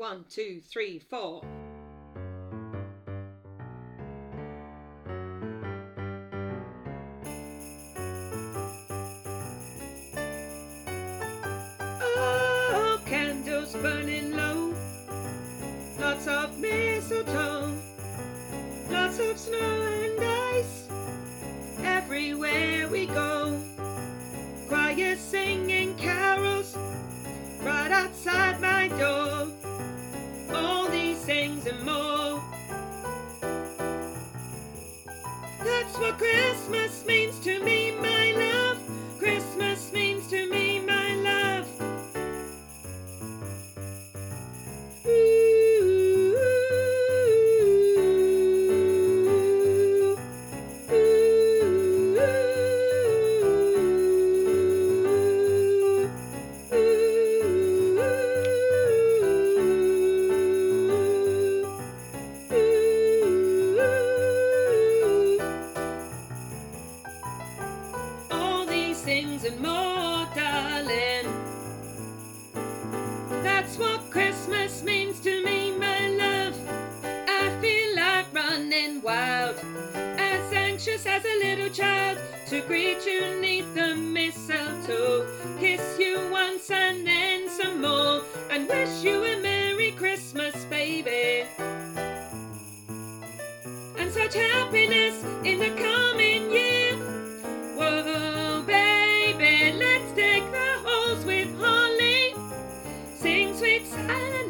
1, 2, 3, 4. Oh, candles burning low, lots of mistletoe, lots of snow and ice everywhere we go. Choir singing carols right outside my door. All these things and more. That's what Christmas means to me, my love. Christmas means to me, my love. Ooh, ooh, ooh, all these things and more, darling. That's what Christmas means to me, my love. I feel like running wild, as anxious as a little child, to greet you 'neath the mistletoe, kiss you once and then some more, and wish you a Merry Christmas, baby, and such happiness in the coming year. Whoa, baby, let's deck the halls with holly, sing sweet silence